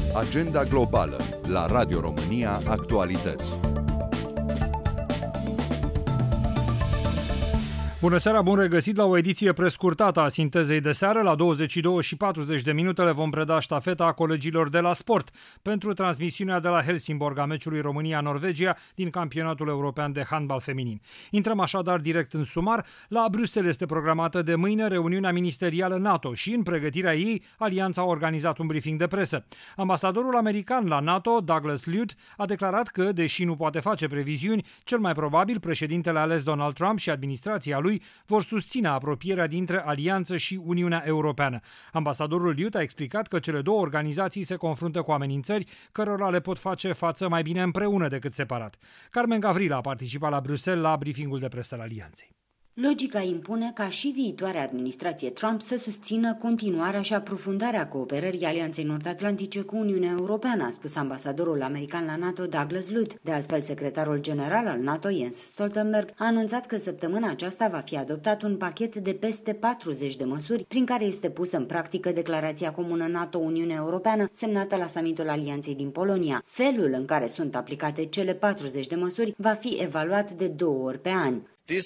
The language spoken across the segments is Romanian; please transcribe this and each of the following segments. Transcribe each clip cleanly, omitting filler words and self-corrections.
Agenda globală la Radio România Actualități. Bună seara, bun regăsit la o ediție prescurtată a Sintezei de seară. La 22:40 le vom preda ștafeta colegilor de la sport pentru transmisiunea de la Helsingborg a meciului România-Norvegia din campionatul european de handbal feminin. Intrăm așadar direct în sumar. La Bruxelles este programată de mâine reuniunea ministerială NATO și în pregătirea ei Alianța a organizat un briefing de presă. Ambasadorul american la NATO, Douglas Luth, a declarat că, deși nu poate face previziuni, cel mai probabil președintele ales Donald Trump și administrația lui vor susține apropierea dintre Alianță și Uniunea Europeană. Ambasadorul Luth a explicat că cele două organizații se confruntă cu amenințări cărora le pot face față mai bine împreună decât separat. Carmen Gavrila a participat la Bruxelles la briefingul de presă al Alianței. Logica impune ca și viitoarea administrație Trump să susțină continuarea și aprofundarea cooperării Alianței Nord-Atlantice cu Uniunea Europeană, a spus ambasadorul american la NATO Douglas Luth. De altfel, secretarul general al NATO, Jens Stoltenberg, a anunțat că săptămâna aceasta va fi adoptat un pachet de peste 40 de măsuri prin care este pusă în practică declarația comună NATO-Uniunea Europeană semnată la summitul Alianței din Polonia. Felul în care sunt aplicate cele 40 de măsuri va fi evaluat de 2 ori pe an.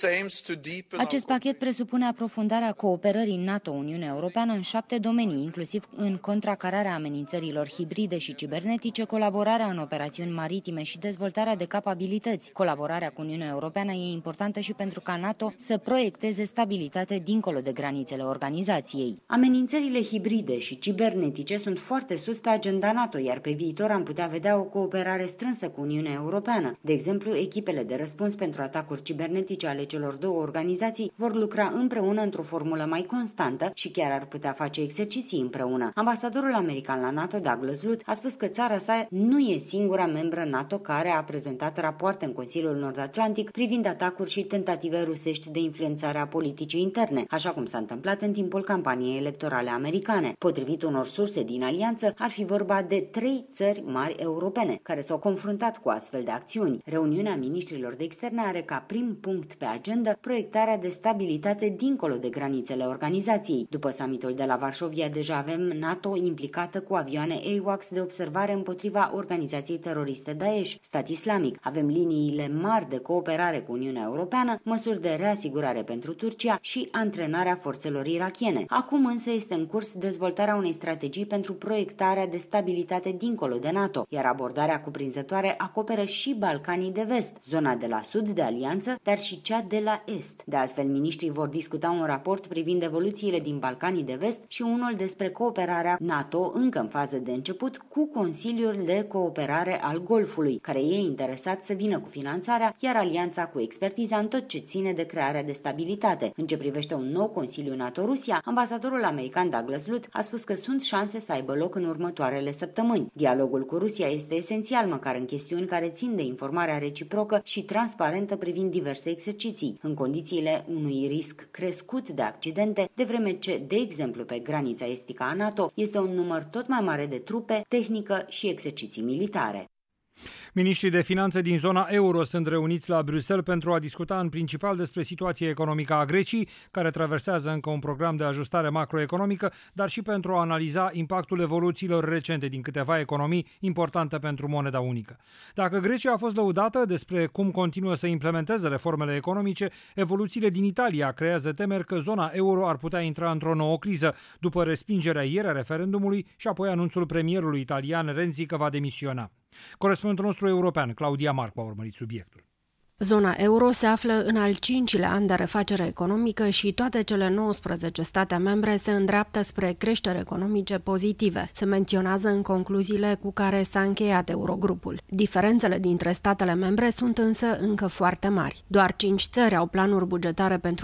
Acest pachet presupune aprofundarea cooperării NATO-Uniunea Europeană în 7 domenii, inclusiv în contracararea amenințărilor hibride și cibernetice, colaborarea în operațiuni maritime și dezvoltarea de capabilități. Colaborarea cu Uniunea Europeană e importantă și pentru ca NATO să proiecteze stabilitate dincolo de granițele organizației. Amenințările hibride și cibernetice sunt foarte sus pe agenda NATO, iar pe viitor am putea vedea o cooperare strânsă cu Uniunea Europeană. De exemplu, echipele de răspuns pentru atacuri cibernetice ale celor două organizații vor lucra împreună într-o formulă mai constantă și chiar ar putea face exerciții împreună. Ambasadorul american la NATO, Douglas Luth, a spus că țara sa nu e singura membră NATO care a prezentat rapoarte în Consiliul Nord-Atlantic privind atacuri și tentative rusești de influențare a politicii interne, așa cum s-a întâmplat în timpul campaniei electorale americane. Potrivit unor surse din alianță, ar fi vorba de 3 țări mari europene care s-au confruntat cu astfel de acțiuni. Reuniunea ministrilor de externe are ca prim punct pe agenda proiectarea de stabilitate dincolo de granițele organizației. După summitul de la Varșovia, deja avem NATO implicată cu avioane AWACS de observare împotriva organizației teroriste Daesh, stat islamic. Avem liniile mari de cooperare cu Uniunea Europeană, măsuri de reasigurare pentru Turcia și antrenarea forțelor irakiene. Acum însă este în curs dezvoltarea unei strategii pentru proiectarea de stabilitate dincolo de NATO, iar abordarea cuprinzătoare acoperă și Balcanii de Vest, zona de la sud de alianță, dar și cea de la est. De altfel, miniștrii vor discuta un raport privind evoluțiile din Balcanii de Vest și unul despre cooperarea NATO încă în fază de început cu Consiliul de Cooperare al Golfului, care e interesat să vină cu finanțarea, iar alianța cu expertiza în tot ce ține de crearea de stabilitate. În ce privește un nou Consiliu NATO-Rusia, ambasadorul american Douglas Luth a spus că sunt șanse să aibă loc în următoarele săptămâni. Dialogul cu Rusia este esențial, măcar în chestiuni care țin de informarea reciprocă și transparentă privind diverse exerciții, în condițiile unui risc crescut de accidente, de vreme ce, de exemplu, pe granița estică a NATO este un număr tot mai mare de trupe, tehnică și exerciții militare. Miniștrii de finanțe din zona euro sunt reuniți la Bruxelles pentru a discuta în principal despre situația economică a Greciei, care traversează încă un program de ajustare macroeconomică, dar și pentru a analiza impactul evoluțiilor recente din câteva economii importante pentru moneda unică. Dacă Grecia a fost lăudată despre cum continuă să implementeze reformele economice, evoluțiile din Italia creează temeri că zona euro ar putea intra într-o nouă criză, după respingerea ieri a referendumului și apoi anunțul premierului italian Renzi că va demisiona. Corespondentul nostru european, Claudia Marcu, a urmărit subiectul. Zona euro se află în al 5-lea an de refacere economică și toate cele 19 state membre se îndreaptă spre creștere economice pozitive, se menționează în concluziile cu care s-a încheiat Eurogrupul. Diferențele dintre statele membre sunt însă încă foarte mari. Doar 5 țări au planuri bugetare pentru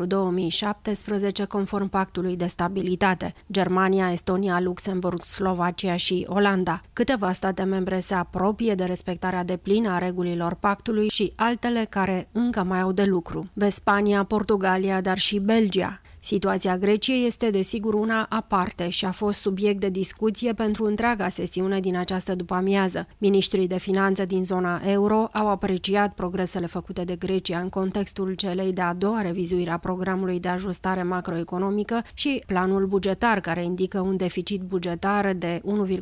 2017 conform Pactului de Stabilitate: Germania, Estonia, Luxemburg, Slovacia și Olanda. Câteva state membre se apropie de respectarea deplină a regulilor pactului și altele care încă mai au de lucru: Spania, Portugalia, dar și Belgia. Situația Greciei este desigur una aparte și a fost subiect de discuție pentru întreaga sesiune din această după-amiază. Ministrii de finanțe din zona euro au apreciat progresele făcute de Grecia în contextul celei de-a doua revizuire a programului de ajustare macroeconomică și planul bugetar, care indică un deficit bugetar de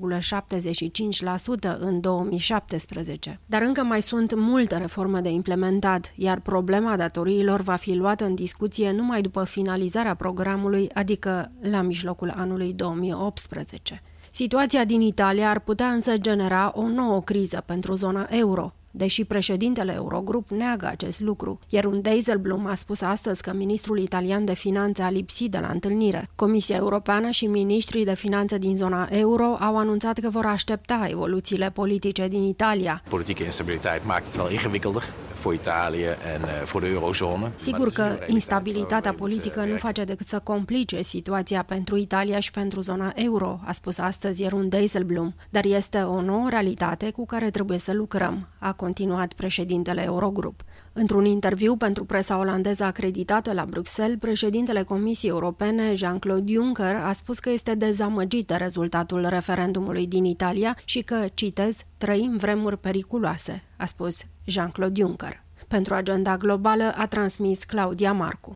1,75% în 2017. Dar încă mai sunt multe reforme de implementat, iar problema datoriilor va fi luată în discuție numai după finalizarea programului, adică la mijlocul anului 2018. Situația din Italia ar putea însă genera o nouă criză pentru zona euro, deși președintele Eurogrup neagă acest lucru. Jeroen Dijsselbloem a spus astăzi că ministrul italian de finanțe a lipsit de la întâlnire. Comisia Europeană și ministrii de finanțe din zona euro au anunțat că vor aștepta evoluțiile politice din Italia. Politieke instabiliteit maakt het wel ingewikkelder voor Italië en voor de eurozone. Sigur că instabilitatea politică nu face decât să complice situația pentru Italia și pentru zona euro, a spus astăzi Jeroen Dijsselbloem, dar este o nouă realitate cu care trebuie să lucrăm, a continuat președintele Eurogrup. Într-un interviu pentru presa olandeză acreditată la Bruxelles, președintele Comisiei Europene, Jean-Claude Juncker, a spus că este dezamăgit de rezultatul referendumului din Italia și că, citez, trăim vremuri periculoase, a spus Jean-Claude Juncker. Pentru Agenda Globală a transmis Claudia Marcu.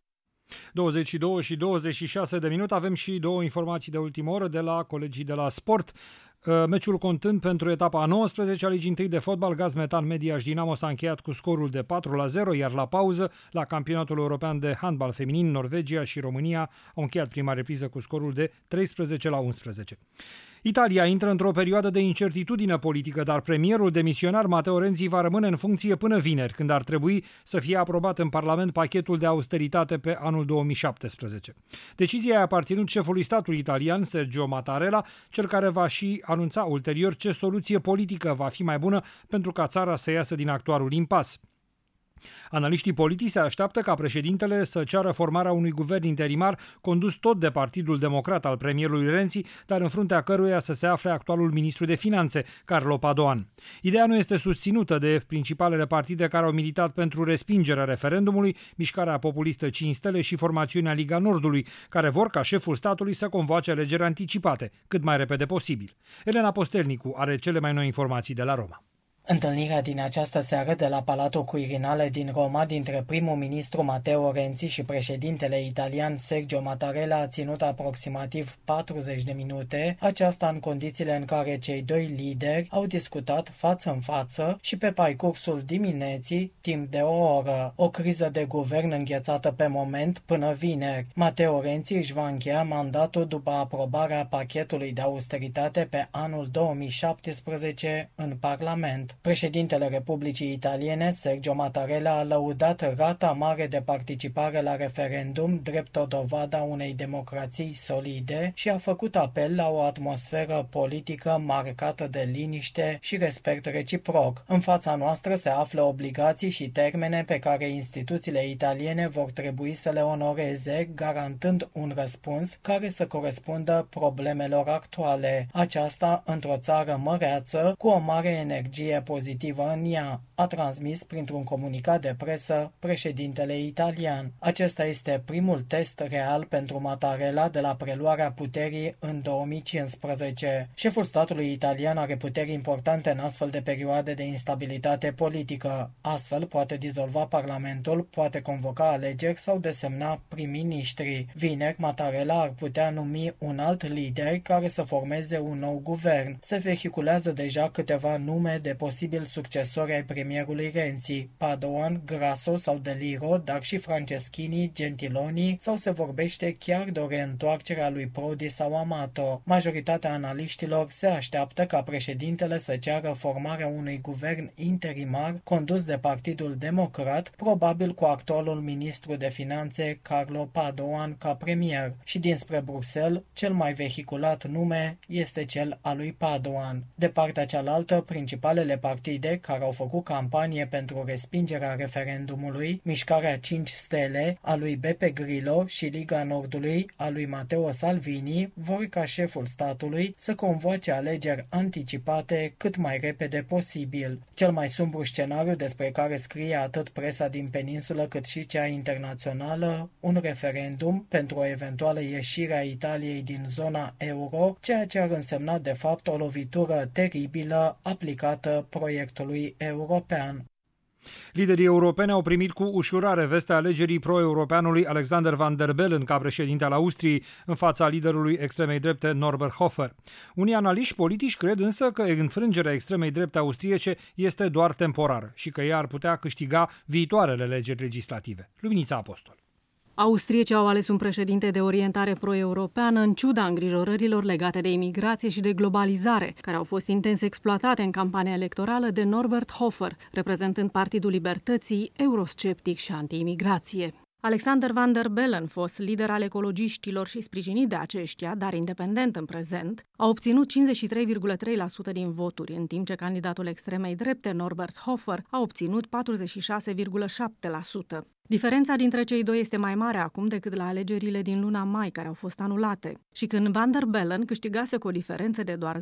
22 și 26 de minute, avem și două informații de ultimă oră de la colegii de la sport. Meciul contând pentru etapa a 19 a Ligii 1 de fotbal, Gazmetan Mediaș Dinamo s-a încheiat cu scorul de 4-0, iar la pauză, la campionatul european de handbal feminin, Norvegia și România au încheiat prima repriză cu scorul de 13-11. Italia intră într-o perioadă de incertitudine politică, dar premierul demisionar Matteo Renzi va rămâne în funcție până vineri, când ar trebui să fie aprobat în Parlament pachetul de austeritate pe anul 2017. Decizia a aparținut șefului statului italian, Sergio Mattarella, cel care va și anunța ulterior ce soluție politică va fi mai bună pentru ca țara să iasă din actualul impas. Analiștii politici se așteaptă ca președintele să ceară formarea unui guvern interimar condus tot de Partidul Democrat al premierului Renzi, dar în fruntea căruia să se afle actualul ministru de finanțe, Carlo Padoan. Ideea nu este susținută de principalele partide care au militat pentru respingerea referendumului, Mișcarea Populistă 5 Stele și formațiunea Liga Nordului, care vor ca șeful statului să convoace alegeri anticipate, cât mai repede posibil. Elena Postelnicu are cele mai noi informații de la Roma. Întâlnirea din această seară de la Palatul Quirinale din Roma dintre primul ministru Matteo Renzi și președintele italian Sergio Mattarella a ținut aproximativ 40 de minute, aceasta în condițiile în care cei doi lideri au discutat față în față și pe parcursul dimineții timp de o oră. O criză de guvern înghețată pe moment până vineri. Matteo Renzi își va încheia mandatul după aprobarea pachetului de austeritate pe anul 2017 în Parlament. Președintele Republicii Italiene, Sergio Mattarella, a lăudat rata mare de participare la referendum drept o dovadă a unei democrații solide și a făcut apel la o atmosferă politică marcată de liniște și respect reciproc. În fața noastră se află obligații și termene pe care instituțiile italiene vor trebui să le onoreze, garantând un răspuns care să corespundă problemelor actuale. Aceasta într-o țară măreață cu o mare energie pozitivă în ea, a transmis printr-un comunicat de presă președintele italian. Acesta este primul test real pentru Mattarella de la preluarea puterii în 2015. Șeful statului italian are puteri importante în astfel de perioade de instabilitate politică. Astfel poate dizolva Parlamentul, poate convoca alegeri sau desemna prim-ministri. Vineri, Mattarella ar putea numi un alt lider care să formeze un nou guvern. Se vehiculează deja câteva nume de posibil succesori ai premierului Renzi, Padoan, Grasso sau De Liro, dar și Franceschini, Gentiloni, sau se vorbește chiar de o reîntoarcere a lui Prodi sau Amato. Majoritatea analiștilor se așteaptă ca președintele să ceară formarea unui guvern interimar condus de Partidul Democrat, probabil cu actualul ministru de finanțe Carlo Padoan ca premier, și dinspre Bruxelles, cel mai vehiculat nume este cel al lui Padoan. De partea cealaltă, principalele partide care au făcut campanie pentru respingerea referendumului, Mișcarea 5 Stele a lui Beppe Grillo și Liga Nordului a lui Matteo Salvini vor ca șeful statului să convoace alegeri anticipate cât mai repede posibil. Cel mai sumbru scenariu despre care scrie atât presa din peninsulă cât și cea internațională, un referendum pentru o eventuală ieșire a Italiei din zona euro, ceea ce ar însemna de fapt o lovitură teribilă aplicată proiectului european. Liderii europeni au primit cu ușurare vestea alegerii pro-europeanului Alexander Van der Bellen ca președinte al Austriei în fața liderului extremei drepte Norbert Hofer. Unii analiști politici cred însă că înfrângerea extremei drepte austriece este doar temporară și că ea ar putea câștiga viitoarele alegeri legislative. Luminița Apostol. Austriecii au ales un președinte de orientare pro-europeană în ciuda îngrijorărilor legate de imigrație și de globalizare, care au fost intens exploatate în campania electorală de Norbert Hofer, reprezentând Partidul Libertății, eurosceptic și anti-imigrație. Alexander Van der Bellen, fost lider al ecologiștilor și sprijinit de aceștia, dar independent în prezent, a obținut 53,3% din voturi, în timp ce candidatul extremei drepte, Norbert Hofer, a obținut 46,7%. Diferența dintre cei doi este mai mare acum decât la alegerile din luna mai, care au fost anulate, și când Van der Bellen câștigase cu o diferență de doar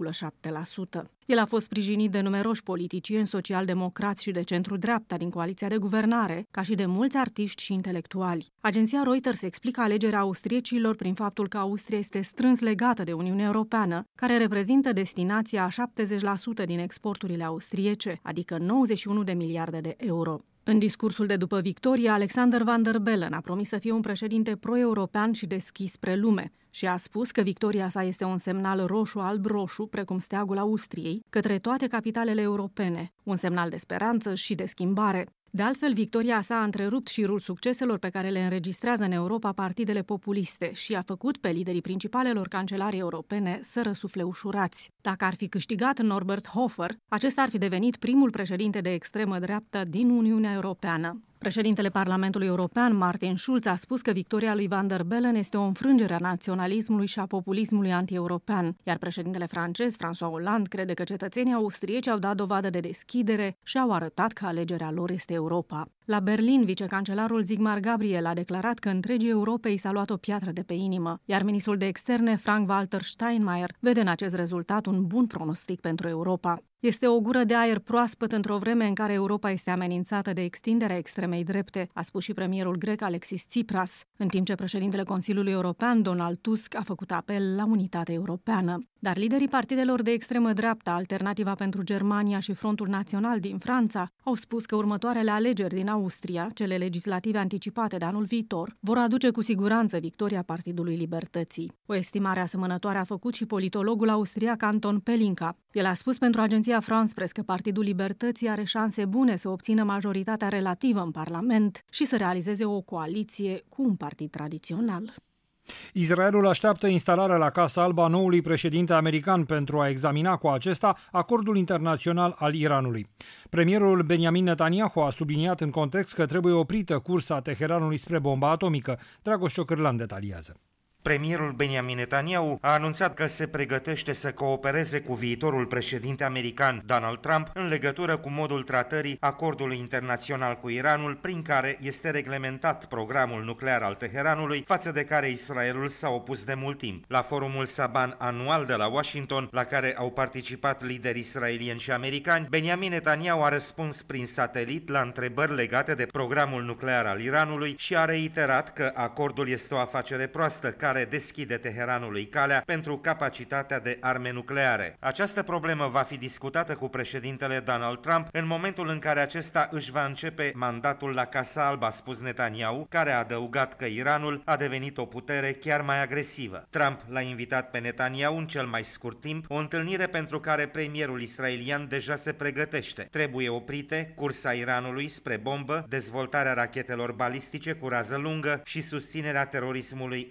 0,7%. El a fost sprijinit de numeroși politicieni social-democrați și de centru-dreapta din coaliția de guvernare, ca și de mulți artiști și intelectuali. Agenția Reuters explică alegerea austriecilor prin faptul că Austria este strâns legată de Uniunea Europeană, care reprezintă destinația a 70% din exporturile austriece, adică 91 de miliarde de euro. În discursul de după victorie, Alexander Van der Bellen a promis să fie un președinte pro-european și deschis spre lume și a spus că victoria sa este un semnal roșu-alb-roșu, precum steagul Austriei, către toate capitalele europene, un semnal de speranță și de schimbare. De altfel, victoria sa a întrerupt șirul succeselor pe care le înregistrează în Europa partidele populiste și a făcut pe liderii principalelor cancelari europene să răsufle ușurați. Dacă ar fi câștigat Norbert Hofer, acesta ar fi devenit primul președinte de extremă dreaptă din Uniunea Europeană. Președintele Parlamentului European, Martin Schulz, a spus că victoria lui Van der Bellen este o înfrângere a naționalismului și a populismului anti-european, iar președintele francez, François Hollande, crede că cetățenii austrieci au dat dovadă de deschidere și au arătat că alegerea lor este Europa. La Berlin, vicecancelarul Sigmar Gabriel a declarat că întregii Europei s-a luat o piatră de pe inimă, iar ministrul de externe, Frank-Walter Steinmeier, vede în acest rezultat un bun pronostic pentru Europa. Este o gură de aer proaspăt într-o vreme în care Europa este amenințată de extinderea extremei drepte, a spus și premierul grec Alexis Tsipras, în timp ce președintele Consiliului European, Donald Tusk, a făcut apel la unitate europeană. Dar liderii partidelor de extremă dreaptă, Alternativa pentru Germania și Frontul Național din Franța, au spus că următoarele alegeri din Austria, cele legislative anticipate de anul viitor, vor aduce cu siguranță victoria Partidului Libertății. O estimare asemănătoare a făcut și politologul austriac Anton Pelinka. El a spus pentru agenția France Press că Partidul Libertății are șanse bune să obțină majoritatea relativă în Parlament și să realizeze o coaliție cu un partid tradițional. Israelul așteaptă instalarea la Casa Albă a noului președinte american pentru a examina cu acesta acordul internațional al Iranului. Premierul Benjamin Netanyahu a subliniat în context că trebuie oprită cursa Teheranului spre bomba atomică. Dragoș Ciocârlan detaliază. Premierul Benjamin Netanyahu a anunțat că se pregătește să coopereze cu viitorul președinte american Donald Trump în legătură cu modul tratării acordului internațional cu Iranul, prin care este reglementat programul nuclear al Teheranului, față de care Israelul s-a opus de mult timp. La forumul Saban anual de la Washington, la care au participat lideri israelieni și americani, Benjamin Netanyahu a răspuns prin satelit la întrebări legate de programul nuclear al Iranului și a reiterat că acordul este o afacere proastă, care deschide Teheranului calea pentru capacitatea de arme nucleare. Această problemă va fi discutată cu președintele Donald Trump în momentul în care acesta își va începe mandatul la Casa Albă, a spus Netanyahu, care a adăugat că Iranul a devenit o putere chiar mai agresivă. Trump l-a invitat pe Netanyahu în cel mai scurt timp, o întâlnire pentru care premierul israelian deja se pregătește. Trebuie oprite cursa Iranului spre bombă, dezvoltarea rachetelor balistice cu rază lungă și susținerea terorismului în întreaga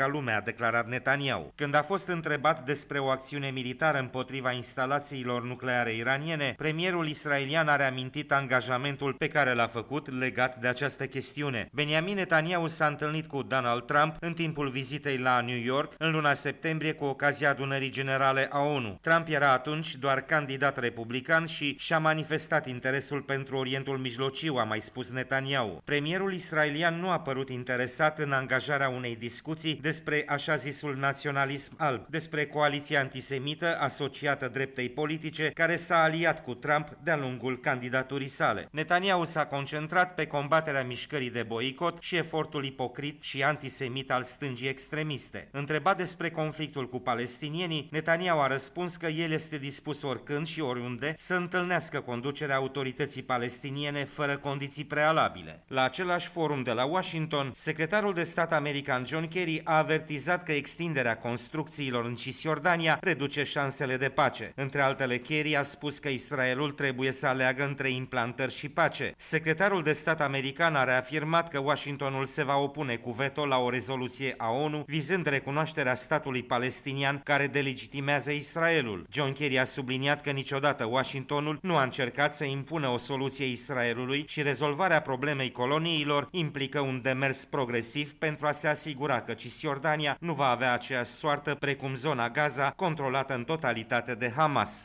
întreaga lume, a declarat Netanyahu. Când a fost întrebat despre o acțiune militară împotriva instalațiilor nucleare iraniene, premierul israelian a reamintit angajamentul pe care l-a făcut legat de această chestiune. Benjamin Netanyahu s-a întâlnit cu Donald Trump în timpul vizitei la New York în luna septembrie cu ocazia adunării generale a ONU. Trump era atunci doar candidat republican și și-a manifestat interesul pentru Orientul Mijlociu, a mai spus Netanyahu. Premierul israelian nu a părut interesat în angajarea unei discuții despre așa zisul naționalism alb, despre coaliția antisemită asociată dreptei politice care s-a aliat cu Trump de-a lungul candidaturii sale. Netanyahu s-a concentrat pe combaterea mișcării de boicot și efortul ipocrit și antisemit al stângii extremiste. Întrebat despre conflictul cu palestinienii, Netanyahu a răspuns că el este dispus oricând și oriunde să întâlnească conducerea autorității palestiniene fără condiții prealabile. La același forum de la Washington, secretarul de stat american John Kerry a avertizat că extinderea construcțiilor în Cisjordania reduce șansele de pace. Între altele, Kerry a spus că Israelul trebuie să aleagă între implantări și pace. Secretarul de stat american a reafirmat că Washingtonul se va opune cu veto la o rezoluție a ONU vizând recunoașterea statului palestinian care delegitimează Israelul. John Kerry a subliniat că niciodată Washingtonul nu a încercat să impună o soluție Israelului și rezolvarea problemei coloniilor implică un demers progresiv pentru a se asigura că Cisjordania nu va avea aceeași soartă precum zona Gaza, controlată în totalitate de Hamas.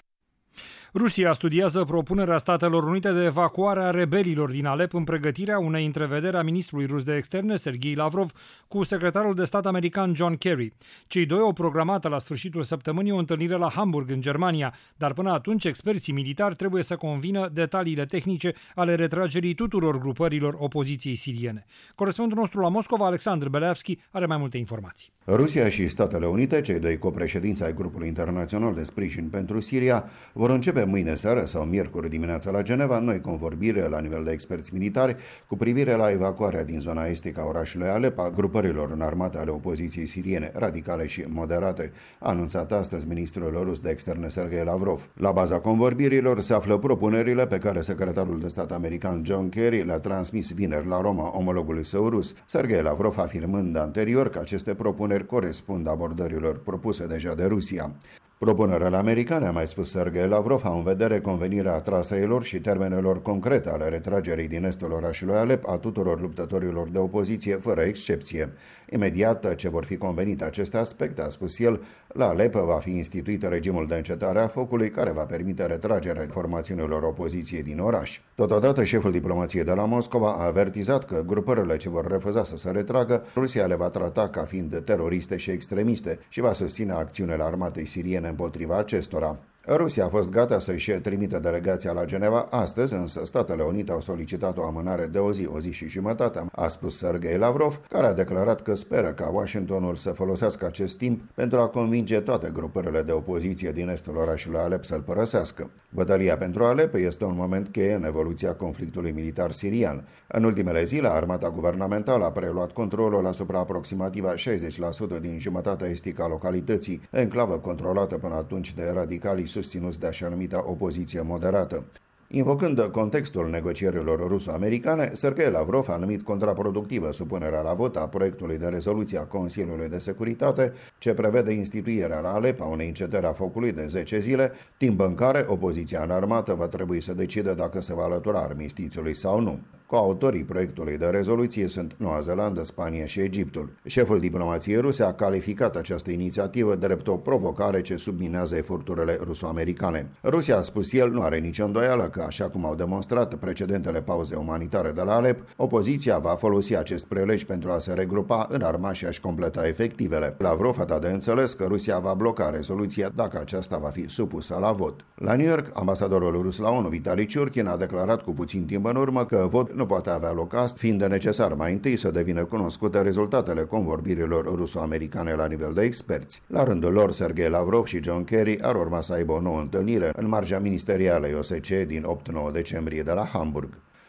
Rusia studiază propunerea Statelor Unite de evacuare a rebelilor din Alep în pregătirea unei întrevederi a ministrului rus de externe, Sergei Lavrov, cu secretarul de stat american John Kerry. Cei doi au programat la sfârșitul săptămânii o întâlnire la Hamburg, în Germania, dar până atunci experții militari trebuie să convină detaliile tehnice ale retragerii tuturor grupărilor opoziției siriene. Corespondentul nostru la Moscova, Alexandru Beleavski, are mai multe informații. Rusia și Statele Unite, cei doi copreședinți ai grupului internațional de sprijin pentru Siria, vor începe mâine seară sau miercuri dimineața la Geneva noi convorbiri la nivel de experți militari cu privire la evacuarea din zona estică a orașului Alep a grupărilor înarmate ale opoziției siriene, radicale și moderate, a anunțat astăzi ministrul rus de externe Sergei Lavrov. La baza convorbirilor se află propunerile pe care secretarul de stat american John Kerry le-a transmis vineri la Roma omologului său rus, Sergei Lavrov afirmând anterior că aceste propuneri corespund abordărilor propuse deja de Rusia. Propunerile americane, a mai spus Sergei Lavrov, au în vedere convenirea traseelor și termenelor concrete ale retragerii din estul orașului Alep a tuturor luptătorilor de opoziție, fără excepție. Imediat ce vor fi convenite aceste aspecte, a spus el, la Alep va fi instituit regimul de încetare a focului care va permite retragerea formațiunilor opoziției din oraș. Totodată, șeful diplomației de la Moscova a avertizat că grupările ce vor refuza să se retragă, Rusia le va trata ca fiind teroriste și extremiste și va susține acțiunile armatei siriene împotriva acestora. Rusia a fost gata să-și trimită delegația la Geneva astăzi, însă Statele Unite au solicitat o amânare de o zi și jumătate, a spus Sergei Lavrov, care a declarat că speră ca Washingtonul să folosească acest timp pentru a convinge toate grupările de opoziție din estul orașului Alep să-l părăsească. Bătălia pentru Alep este un moment cheie în evoluția conflictului militar sirian. În ultimele zile, armata guvernamentală a preluat controlul asupra aproximativ 60% din jumătatea estică a localității, enclavă controlată până atunci de radicalii susținuți de așa numită opoziție moderată. Invocând contextul negocierilor ruso-americane, Sergei Lavrov a numit contraproductivă supunerea la vot a proiectului de rezoluție a Consiliului de Securitate ce prevede instituirea la Alep a unei încetări a focului de 10 zile, timp în care opoziția înarmată va trebui să decide dacă se va alătura armistițiului sau nu. Coautorii proiectului de rezoluție sunt Noua Zeelandă, Spania și Egiptul. Șeful diplomației ruse a calificat această inițiativă drept o provocare ce subminează eforturile ruso-americane. Rusia, a spus el, nu are nicio îndoială că, așa cum au demonstrat precedentele pauze umanitare de la Alep, opoziția va folosi acest prilej pentru a se regrupa, înarma și a-și completa efectivele. Lavrov a dat de înțeles că Rusia va bloca rezoluția dacă aceasta va fi supusă la vot. La New York, ambasadorul rus la ONU, Vitali Ciurkin, a declarat cu puțin timp în urmă că vot nu poate avea loc astăzi, fiind necesar mai întâi să devină cunoscute rezultatele convorbirilor ruso-americane la nivel de experți. La rândul lor, Sergei Lavrov și John Kerry ar urma să aibă o nouă întâlnire în marja ministerială OSCE din 8-9 decembrie de la Hamburg.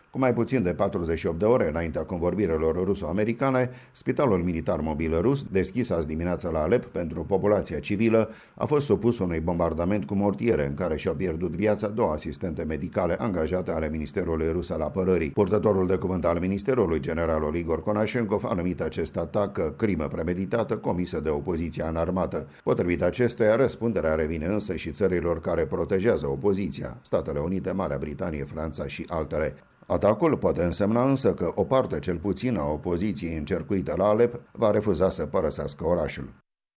Cu mai puțin de 48 de ore înaintea convorbirilor ruso-americane, Spitalul Militar Mobil Rus, deschis azi dimineața la Alep pentru populația civilă, a fost supus unui bombardament cu mortiere în care și-au pierdut viața 2 asistente medicale angajate ale Ministerului Rus al Apărării. Purtătorul de cuvânt al Ministerului, generalul Igor Konashenkov, a numit acest atac crimă premeditată comisă de opoziția înarmată. Potrivit acestuia, răspunderea revine însă și țărilor care protejează opoziția, Statele Unite, Marea Britanie, Franța și altele. Atacul poate însemna însă că o parte cel puțin a opoziției încercuită la Alep va refuza să părăsească orașul.